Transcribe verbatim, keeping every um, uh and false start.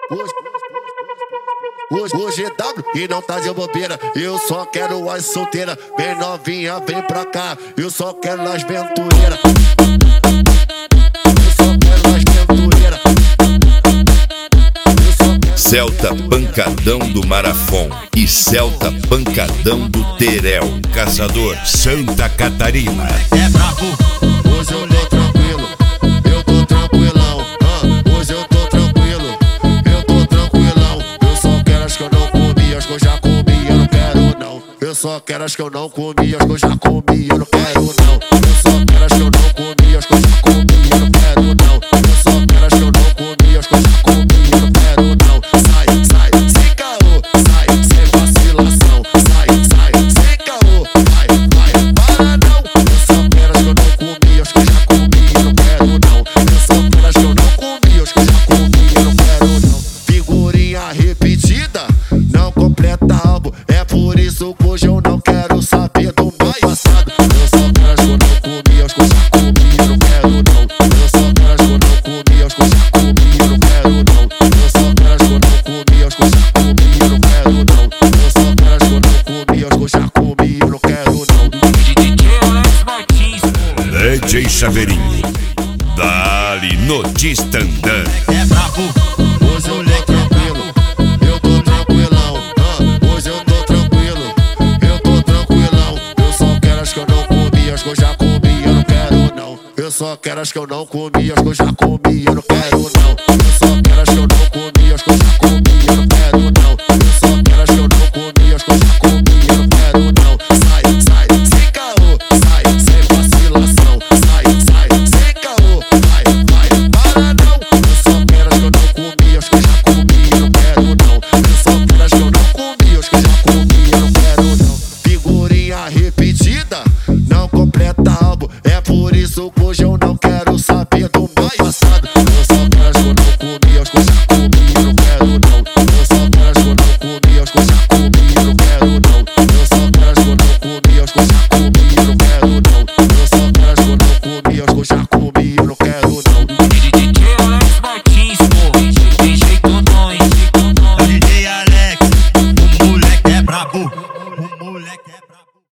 Hoje, hoje é W e não tá de bobeira. Eu só quero as solteiras. Vem novinha, vem pra cá. Eu só quero as aventureiras. Eu só quero as aventureiras. Celta Pancadão do Marafon e Celta Pancadão do Terel, Caçador, Santa Catarina. É brabo. Hoje eu tô tranquilo, eu tô tranquilão. Ah, hoje eu tô tranquilo, eu tô tranquilão. Eu só quero as que eu não comi, as que eu já comi, eu não quero não. Eu só quero as que eu não comi, as que eu já comi, eu não quero não. Eu só quero as que eu não comi, as que eu já comi, eu não quero não. Eu só quero as que eu não comi, as que eu já comi, eu não quero não. Sai, sai, sem caô, sai, sem vacilação. Sai, sai, sem caô, vai, vai, para não. Eu só quero as que eu não comi, as que eu já comi, eu não quero não. Eu só quero as que eu não comi, as que eu já comi, eu não quero não. Figurinha repetida não completa álbum, é por isso que hoje eu não quero saber do meu passado. Eu só quero as que eu não comi, as que eu já comi, eu não quero não. Eu só quero as que eu não comi, as que eu já comi, eu não quero não. Eu só quero as que eu não comi, as que eu já comi, eu não quero não. Eu só quero as que eu não comi, as que eu já comi, eu não quero não. D J Chaveirinho, dali no Distandã. É brabo, hoje eu tô tranquilo, eu tô tranquilão. Ah, hoje eu tô tranquilo, eu tô tranquilão. Eu só quero as que eu não comi, as que eu já comi, eu não quero não. Eu só quero as que eu não comi, as que eu já comi, eu não quero não.